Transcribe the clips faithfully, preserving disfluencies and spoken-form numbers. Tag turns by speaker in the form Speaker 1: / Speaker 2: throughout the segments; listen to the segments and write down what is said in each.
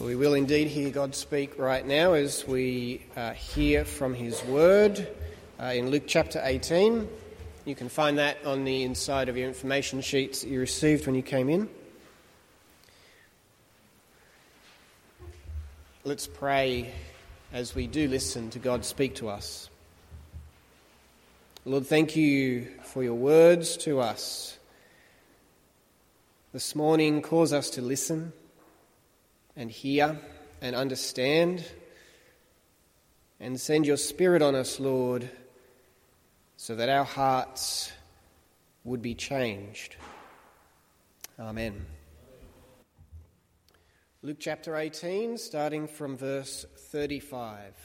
Speaker 1: We will indeed hear God speak right now as we uh, hear from his word uh, in Luke chapter eighteen. You can find that on the inside of your information sheets that you received when you came in. Let's pray as we do listen to God speak to us. Lord, thank you for your words to us. This morning, cause us to listen and hear and understand, and send your Spirit on us, Lord, so that our hearts would be changed. Amen. Luke chapter eighteen, starting from verse thirty-five.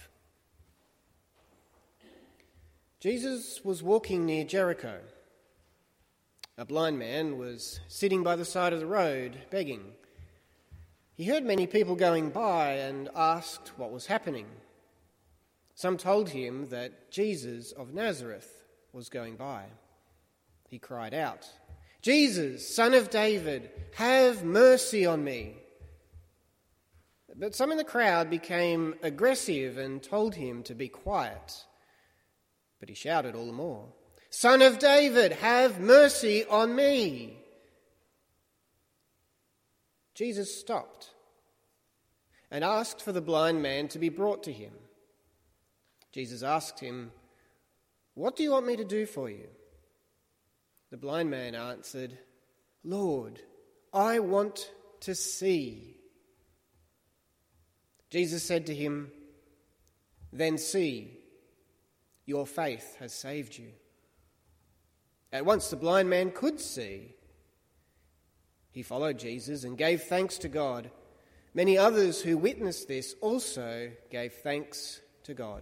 Speaker 1: Jesus was walking near Jericho. A blind man was sitting by the side of the road, begging. He heard many people going by and asked what was happening. Some told him that Jesus of Nazareth was going by. He cried out, "Jesus, Son of David, have mercy on me." But some in the crowd became aggressive and told him to be quiet. But he shouted all the more, "Son of David, have mercy on me." Jesus stopped and asked for the blind man to be brought to him. Jesus asked him, "What do you want me to do for you?" The blind man answered, "Lord, I want to see." Jesus said to him, "Then see, your faith has saved you." At once the blind man could see. He followed Jesus and gave thanks to God. Many others who witnessed this also gave thanks to God.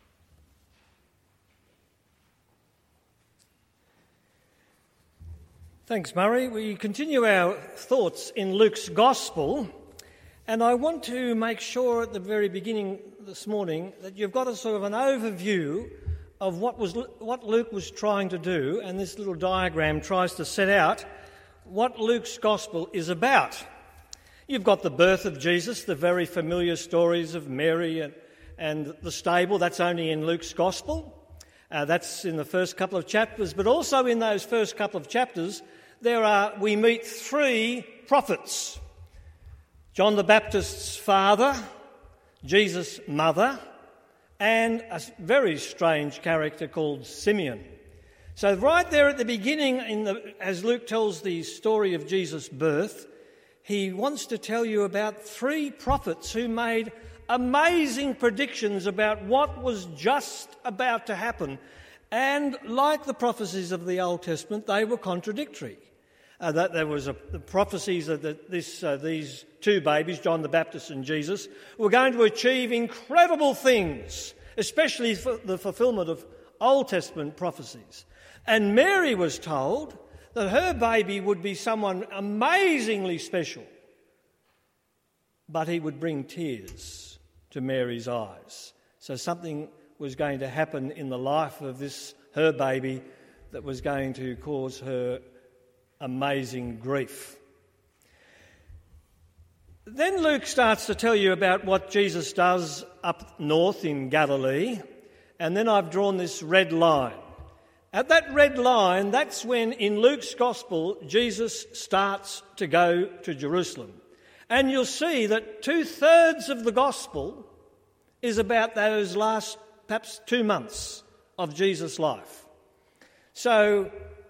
Speaker 2: Thanks, Murray. We continue our thoughts in Luke's Gospel, and I want to make sure at the very beginning this morning that you've got a sort of an overview of what was what Luke was trying to do, and this little diagram tries to set out what Luke's Gospel is about. You've got the birth of Jesus, the very familiar stories of Mary and, and the stable. That's only in Luke's Gospel. Uh, that's in the first couple of chapters. But also in those first couple of chapters, there are we meet three prophets. John the Baptist's father, Jesus' mother, and a very strange character called Simeon. So right there at the beginning, in the, as Luke tells the story of Jesus' birth, he wants to tell you about three prophets who made amazing predictions about what was just about to happen. And like the prophecies of the Old Testament, they were contradictory. Uh, that there was a, the prophecies that the, this, uh, these two babies, John the Baptist and Jesus, were going to achieve incredible things, especially for the fulfilment of Old Testament prophecies. And Mary was told that her baby would be someone amazingly special, but he would bring tears to Mary's eyes. So something was going to happen in the life of this, her baby, that was going to cause her amazing grief. Then Luke starts to tell you about what Jesus does up north in Galilee, and then I've drawn this red line. At that red line, that's when in Luke's Gospel, Jesus starts to go to Jerusalem. And you'll see that two-thirds of the Gospel is about those last, perhaps two months of Jesus' life. So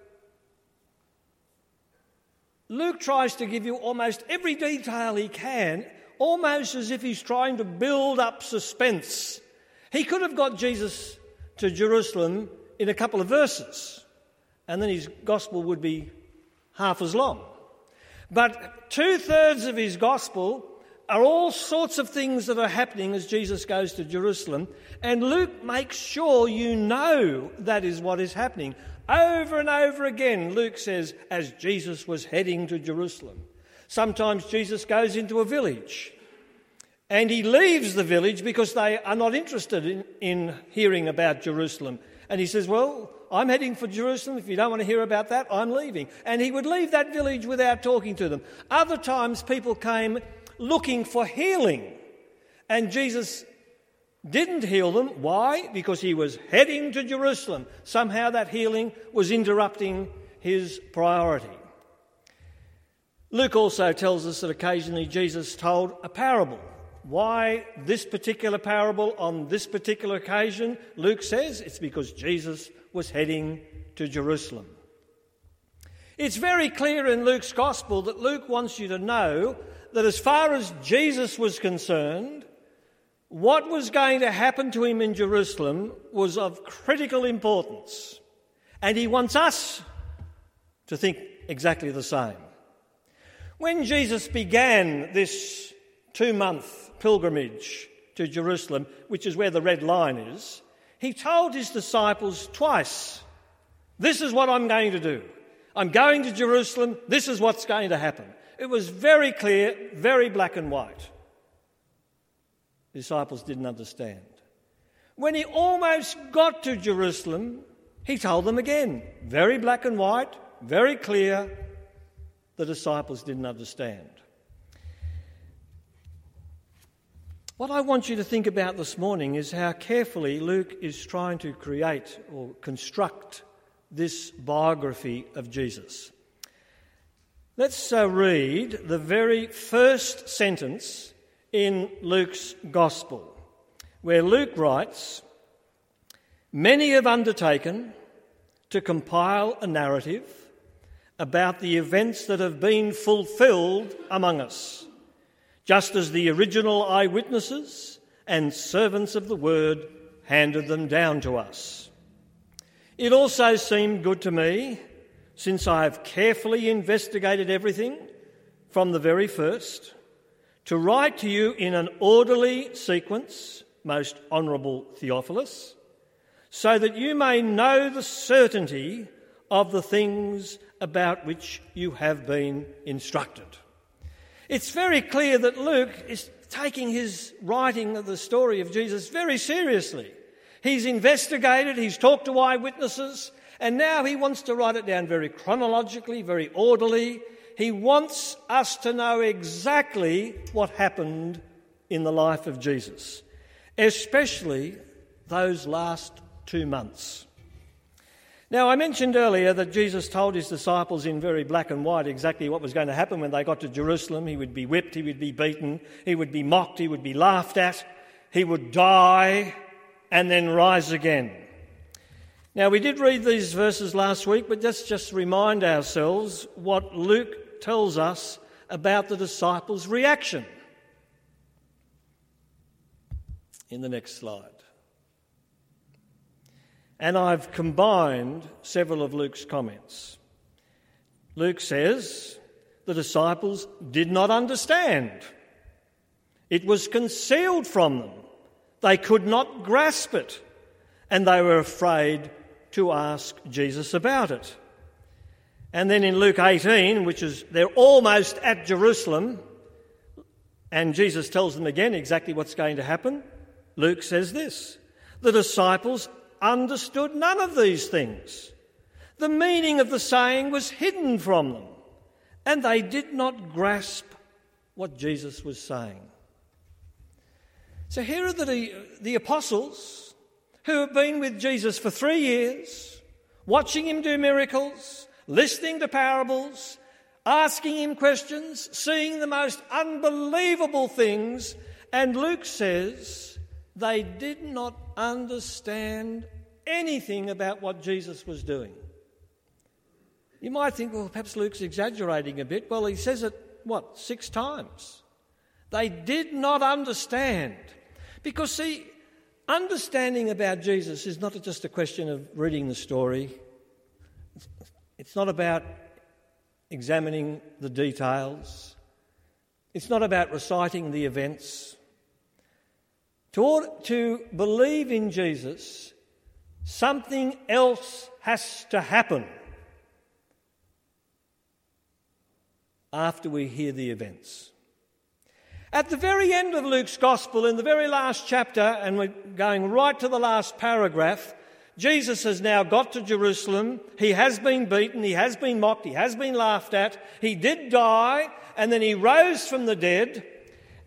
Speaker 2: Luke tries to give you almost every detail he can, almost as if he's trying to build up suspense. He could have got Jesus to Jerusalem in a couple of verses, and then his gospel would be half as long. But two-thirds of his gospel are all sorts of things that are happening as Jesus goes to Jerusalem, and Luke makes sure you know that is what is happening. Over and over again, Luke says, as Jesus was heading to Jerusalem. Sometimes Jesus goes into a village, and he leaves the village because they are not interested in, in hearing about Jerusalem. And he says, well, I'm heading for Jerusalem. If you don't want to hear about that, I'm leaving. And he would leave that village without talking to them. Other times people came looking for healing. And Jesus didn't heal them. Why? Because he was heading to Jerusalem. Somehow that healing was interrupting his priority. Luke also tells us that occasionally Jesus told a parable. Why this particular parable on this particular occasion? Luke says it's because Jesus was heading to Jerusalem. It's very clear in Luke's Gospel that Luke wants you to know that as far as Jesus was concerned, what was going to happen to him in Jerusalem was of critical importance. And he wants us to think exactly the same. When Jesus began this two-month pilgrimage to Jerusalem, which is where the red line is, he told his disciples twice, "This is what I'm going to do. I'm going to Jerusalem. This is what's going to happen." It was very clear, very black and white. The disciples didn't understand. When he almost got to Jerusalem, he told them again, very black and white, very clear. The disciples didn't understand. What I want you to think about this morning is how carefully Luke is trying to create or construct this biography of Jesus. Let's uh, read the very first sentence in Luke's Gospel, where Luke writes, "Many have undertaken to compile a narrative about the events that have been fulfilled among us, just as the original eyewitnesses and servants of the word handed them down to us. It also seemed good to me, since I have carefully investigated everything from the very first, to write to you in an orderly sequence, most honourable Theophilus, so that you may know the certainty of the things about which you have been instructed." It's very clear that Luke is taking his writing of the story of Jesus very seriously. He's investigated, he's talked to eyewitnesses, and now he wants to write it down very chronologically, very orderly. He wants us to know exactly what happened in the life of Jesus, especially those last two months. Now, I mentioned earlier that Jesus told his disciples in very black and white exactly what was going to happen when they got to Jerusalem. He would be whipped, he would be beaten, he would be mocked, he would be laughed at, he would die and then rise again. Now, we did read these verses last week, but let's just remind ourselves what Luke tells us about the disciples' reaction. In the next slide. And I've combined several of Luke's comments. Luke says the disciples did not understand. It was concealed from them. They could not grasp it, and they were afraid to ask Jesus about it. And then in Luke eighteen, which is they're almost at Jerusalem, and Jesus tells them again exactly what's going to happen, Luke says this: the disciples understood none of these things. The meaning of the saying was hidden from them, and they did not grasp what Jesus was saying. So here are the, the apostles who have been with Jesus for three years, watching him do miracles, listening to parables, asking him questions, seeing the most unbelievable things, and Luke says they did not understand anything about what Jesus was doing. You might think, well, perhaps Luke's exaggerating a bit. Well, he says it, what, six times? They did not understand. Because, see, understanding about Jesus is not just a question of reading the story. It's not about examining the details. It's not about reciting the events. To, to believe in Jesus, something else has to happen after we hear the events. At the very end of Luke's Gospel, in the very last chapter, and we're going right to the last paragraph, Jesus has now got to Jerusalem. He has been beaten, he has been mocked, he has been laughed at, he did die, and then he rose from the dead.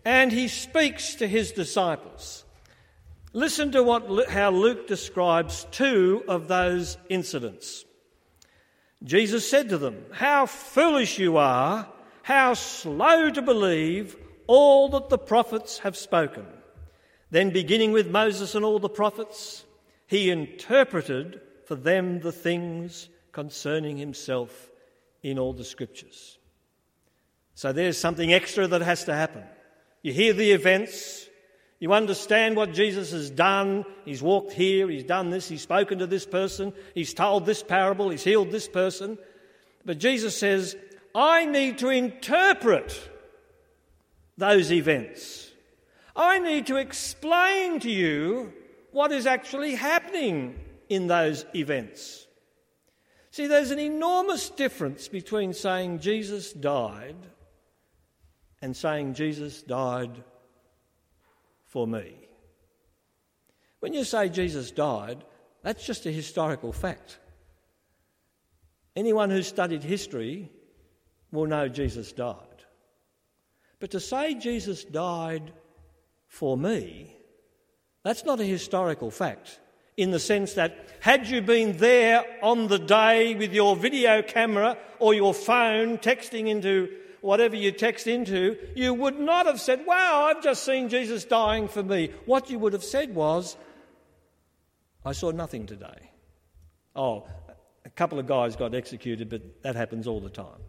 Speaker 2: and he speaks to his disciples. Listen to what how Luke describes two of those incidents. Jesus said to them, "How foolish you are, how slow to believe all that the prophets have spoken." Then, beginning with Moses and all the prophets, he interpreted for them the things concerning himself in all the scriptures. So there's something extra that has to happen. You hear the events, you understand what Jesus has done. He's walked here, he's done this, he's spoken to this person, he's told this parable, he's healed this person. But Jesus says, I need to interpret those events. I need to explain to you what is actually happening in those events. See, there's an enormous difference between saying Jesus died and saying Jesus died for me. When you say Jesus died, that's just a historical fact. Anyone who's studied history will know Jesus died. But to say Jesus died for me, that's not a historical fact, in the sense that had you been there on the day with your video camera or your phone texting into whatever you text into, you would not have said, wow, I've just seen Jesus dying for me. What you would have said was, I saw nothing today. Oh, a couple of guys got executed, but that happens all the time.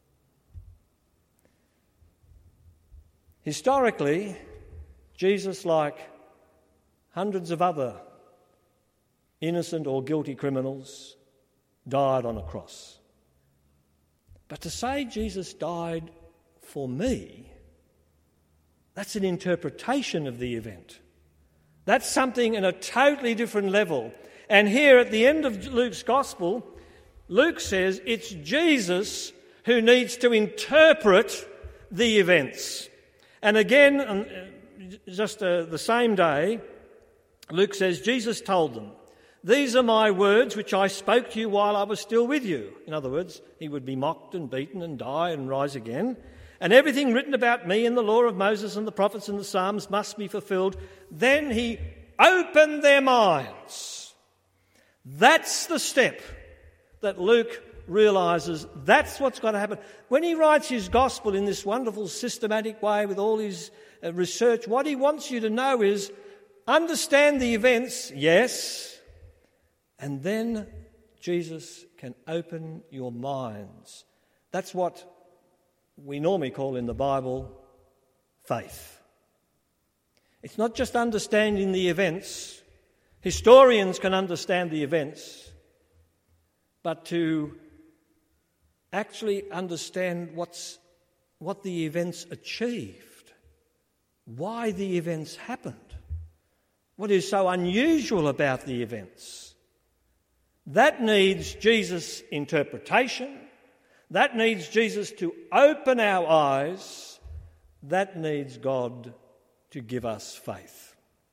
Speaker 2: Historically, Jesus, like hundreds of other innocent or guilty criminals, died on a cross. But to say Jesus died for me, that's an interpretation of the event. That's something in a totally different level. And here at the end of Luke's Gospel, Luke says it's Jesus who needs to interpret the events. And again, just uh, the same day, Luke says, Jesus told them, "These are my words which I spoke to you while I was still with you." In other words, he would be mocked and beaten and die and rise again. "And everything written about me in the law of Moses and the prophets and the Psalms must be fulfilled." Then he opened their minds. That's the step that Luke realises. That's what's got to happen. When he writes his gospel in this wonderful systematic way with all his uh, research, what he wants you to know is understand the events, yes, and then Jesus can open your minds. That's what we normally call in the Bible faith. It's not just understanding the events. Historians can understand the events, but to actually understand what's, what the events achieved, why the events happened, what is so unusual about the events. That needs Jesus' interpretation. That needs Jesus to open our eyes. That needs God to give us faith.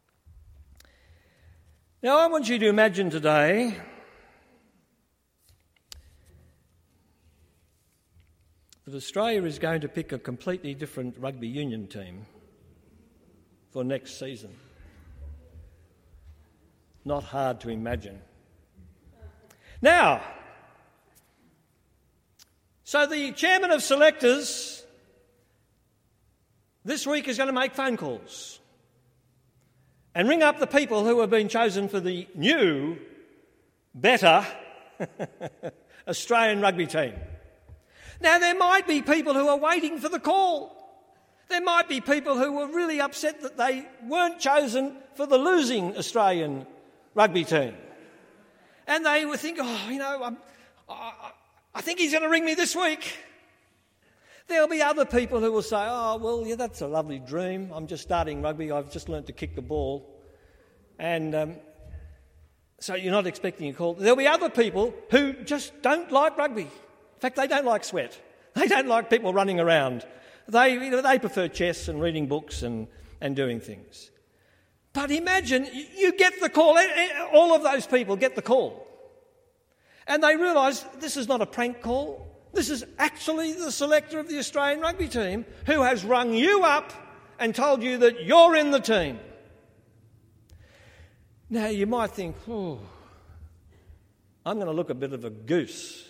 Speaker 2: Now, I want you to imagine today that Australia is going to pick a completely different rugby union team for next season. Not hard to imagine. Now, so the chairman of selectors this week is going to make phone calls and ring up the people who have been chosen for the new, better Australian rugby team. Now, there might be people who are waiting for the call. There might be people who were really upset that they weren't chosen for the losing Australian rugby team. And they would think, oh, you know, I'm, I, I think he's going to ring me this week. There'll be other people who will say, oh, well, yeah, that's a lovely dream. I'm just starting rugby. I've just learnt to kick the ball. And um, so you're not expecting a call. There'll be other people who just don't like rugby. In fact, they don't like sweat. They don't like people running around. They, you know, they prefer chess and reading books and, and doing things. But imagine you get the call. All of those people get the call. And they realise this is not a prank call. This is actually the selector of the Australian rugby team who has rung you up and told you that you're in the team. Now, you might think, oh, I'm going to look a bit of a goose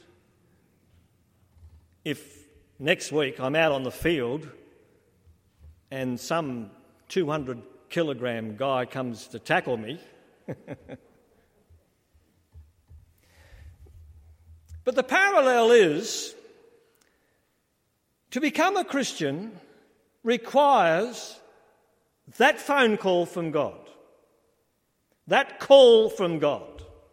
Speaker 2: if next week I'm out on the field and some two hundred kilogram guy comes to tackle me. But the parallel is, to become a Christian requires that phone call from God, that call from God.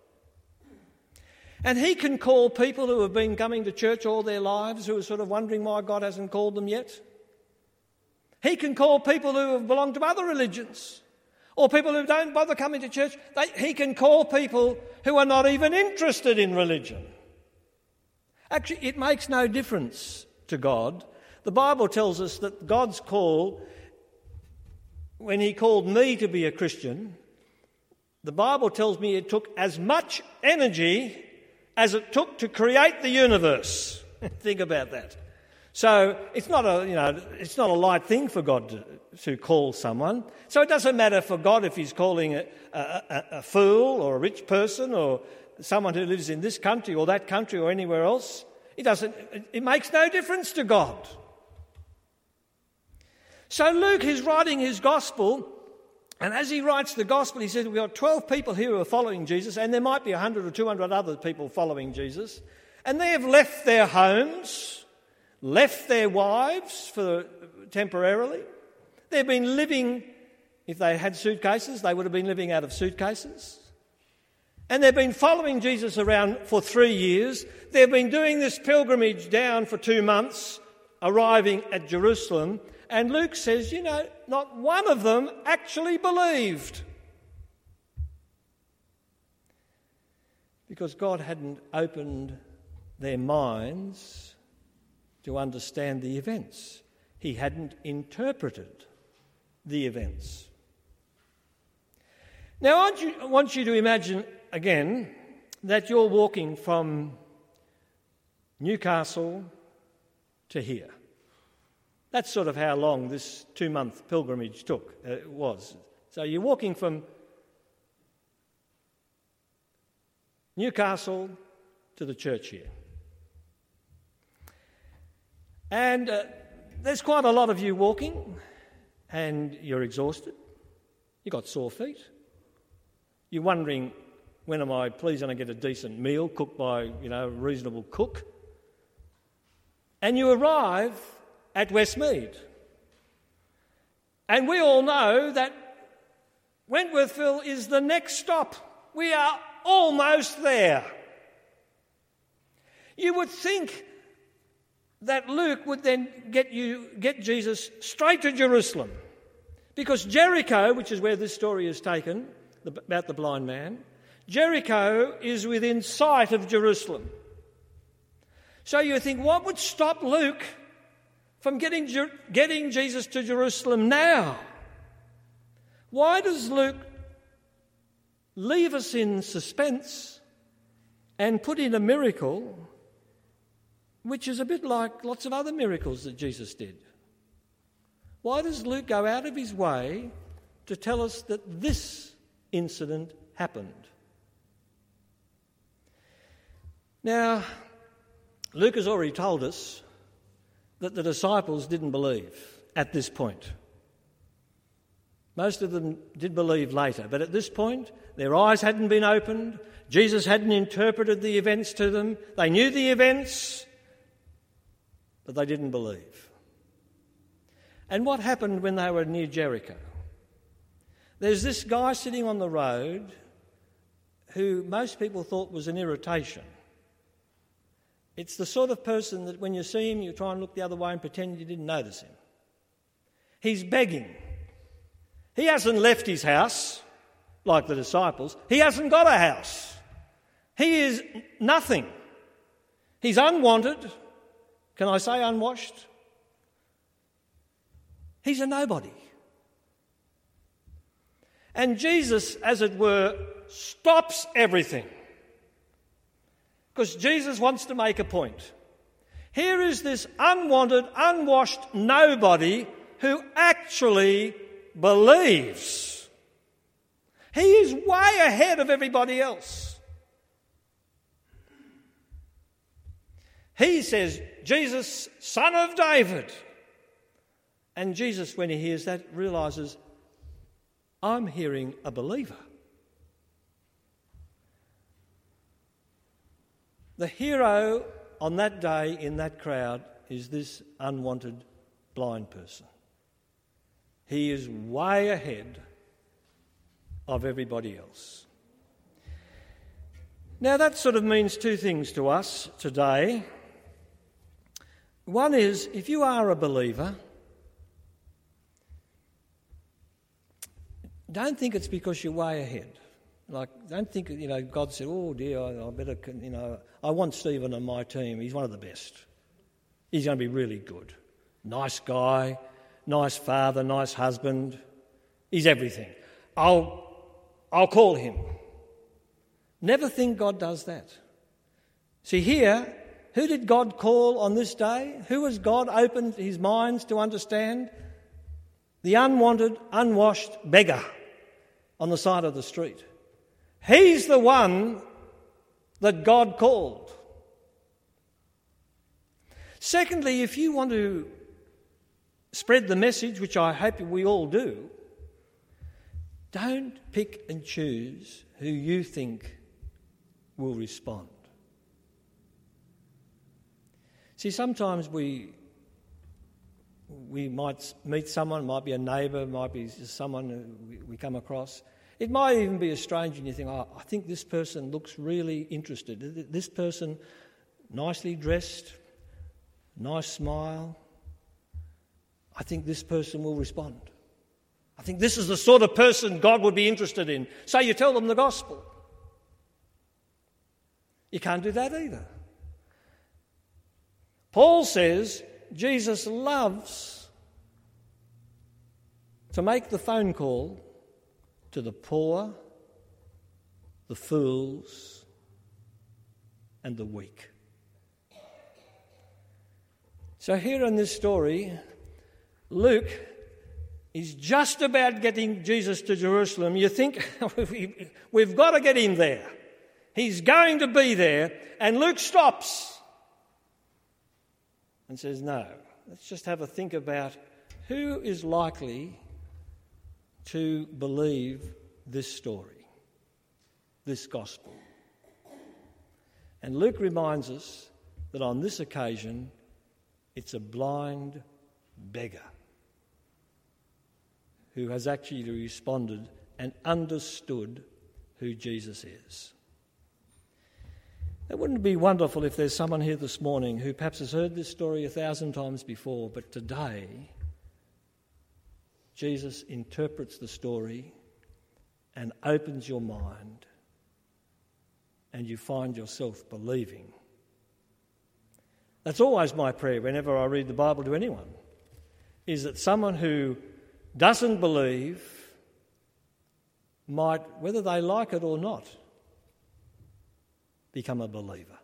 Speaker 2: And he can call people who have been coming to church all their lives, who are sort of wondering why God hasn't called them yet. He can call people who have belonged to other religions, or people who don't bother coming to church. They, he can call people who are not even interested in religion. Actually, it makes no difference to God. The Bible tells us that God's call, when he called me to be a Christian, the Bible tells me it took as much energy as it took to create the universe. Think about that. So it's not a, you know, it's not a light thing for God to, to call someone. So it doesn't matter for God if he's calling a, a, a fool or a rich person or someone who lives in this country or that country or anywhere else. It doesn't. It makes no difference to God. So Luke is writing his gospel, and as he writes the gospel, he says we've got twelve people here who are following Jesus, and there might be one hundred or two hundred other people following Jesus, and they have left their homes, left their wives for temporarily. They've been living, if they had suitcases, they would have been living out of suitcases. And they've been following Jesus around for three years. They've been doing this pilgrimage down for two months, arriving at Jerusalem. And Luke says, you know, not one of them actually believed. Because God hadn't opened their minds to understand the events. He hadn't interpreted the events. Now, I want you, I want you to imagine again that you're walking from Newcastle to here. That's sort of how long this two-month pilgrimage took, uh, was. So you're walking from Newcastle to the church here. And uh, there's quite a lot of you walking, and you're exhausted. You've got sore feet. You're wondering, when am I please going to get a decent meal cooked by, you know, a reasonable cook? And you arrive at Westmead. And we all know that Wentworthville is the next stop. We are almost there. You would think that Luke would then get you get Jesus straight to Jerusalem, because Jericho, which is where this story is taken, about the blind man, Jericho is within sight of Jerusalem. So you think, what would stop Luke from getting, getting Jesus to Jerusalem now? Why does Luke leave us in suspense and put in a miracle which is a bit like lots of other miracles that Jesus did? Why does Luke go out of his way to tell us that this incident happened? Now, Luke has already told us that the disciples didn't believe at this point. Most of them did believe later, but at this point, their eyes hadn't been opened. Jesus hadn't interpreted the events to them. They knew the events, but they didn't believe. And what happened when they were near Jericho? There's this guy sitting on the road who most people thought was an irritation. It's the sort of person that when you see him, you try and look the other way and pretend you didn't notice him. He's begging. He hasn't left his house like the disciples. He hasn't got a house. He is nothing. He's unwanted. Can I say unwashed? He's a nobody. And Jesus, as it were, stops everything. Because Jesus wants to make a point. Here is this unwanted, unwashed nobody who actually believes. He is way ahead of everybody else. He says, Jesus, son of David. And Jesus, when he hears that, realises, I'm hearing a believer. The hero on that day in that crowd is this unwanted blind person. He is way ahead of everybody else. Now that sort of means two things to us today. One is, if you are a believer, don't think it's because you're way ahead. Like, don't think, you know, God said, oh dear, I, I better, you know, I want Stephen on my team. He's one of the best. He's going to be really good. Nice guy, nice father, nice husband. He's everything. I'll, I'll call him. Never think God does that. See here, who did God call on this day? Who has God opened his minds to understand? The unwanted, unwashed beggar on the side of the street. He's the one that God called. Secondly, if you want to spread the message, which I hope we all do, don't pick and choose who you think will respond. See, sometimes we we might meet someone, might be a neighbour, might be someone who we come across. It might even be a stranger and you think, oh, I think this person looks really interested. This person, nicely dressed, nice smile. I think this person will respond. I think this is the sort of person God would be interested in. So you tell them the gospel. You can't do that either. Paul says Jesus loves to make the phone call to the poor, the fools, and the weak. So here in this story, Luke is just about getting Jesus to Jerusalem. You think, we've got to get him there. He's going to be there. And Luke stops and says, no, let's just have a think about who is likely to believe this story, this gospel. And Luke reminds us that on this occasion, it's a blind beggar who has actually responded and understood who Jesus is. It wouldn't be wonderful if there's someone here this morning who perhaps has heard this story a thousand times before, but today Jesus interprets the story and opens your mind and you find yourself believing. That's always my prayer whenever I read the Bible to anyone, is that someone who doesn't believe might, whether they like it or not, become a believer.